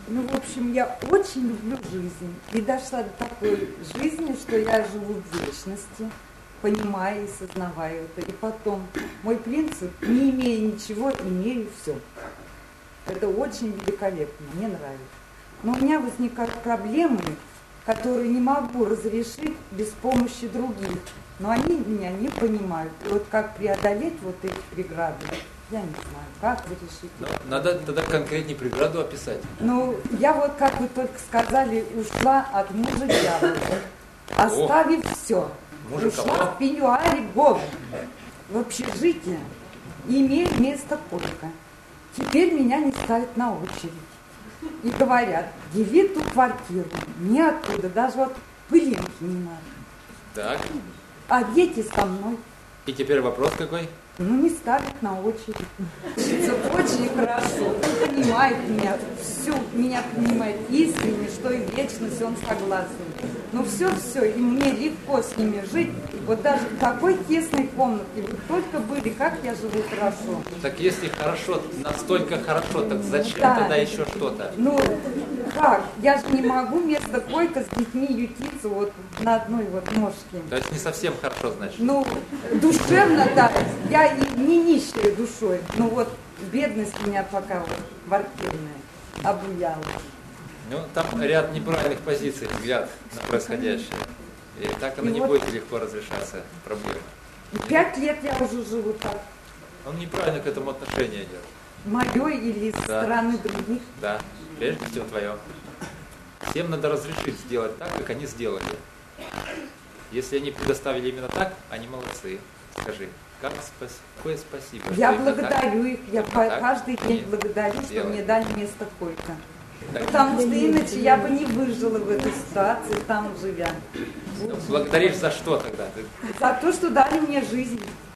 Ну, в общем, я очень люблю жизнь. И дошла до такой жизни, что я живу в вечности, понимая и сознавая это. И потом, мой принцип, не имея ничего, имею все. Это очень великолепно, мне нравится. Но у меня возникают проблемы, которые не могу разрешить без помощи других. Но они меня не понимают. И вот как преодолеть вот эти преграды, я не знаю, как решить. Надо тогда конкретнее преграду описать. Ну, я вот, как вы только сказали, ушла от мужа дьявола, оставив все. Ушла в пеньюаре Бога, в общежитие, имея место койка. Теперь меня не ставят на очередь. И говорят, дели ту квартиру, не оттуда, даже вот пылинки не надо. Так. А дети со мной. И теперь вопрос какой? Ну, не ставят на очередь. Очень хорошо. Понимает меня, всю меня понимает искренне, что и вечность он согласен. Ну, все, и мне легко с ними жить. Вот даже в такой тесной комнате, вы только были, как я живу хорошо. Так если хорошо, настолько хорошо, так зачем Да. тогда еще что-то? Ну, как? Я же не могу вместо койка с детьми ютиться вот на одной вот ножке. То есть не совсем хорошо, значит. Ну, душевно, да. Я и не нищая душой. Ну вот, бедность меня пока вот квартирная обуяла. Ну, там ряд неправильных позиций, взгляд на происходящее. И так оно И не вот будет легко разрешаться, проблема. 5 лет я уже живу так. Он неправильно к этому отношение идет. Мое или со Да. стороны других. Да, прежде всего твое. Всем надо разрешить сделать так, как они сделали. Если они предоставили именно так, они молодцы. Скажи, какое спасибо. Я что именно благодарю их, я так каждый день они благодарю, что сделали. мне дали место койка. Так. Потому что иначе я бы не выжила в этой ситуации, там живя. Ну, благодаришь за что тогда? За то, что дали мне жизнь.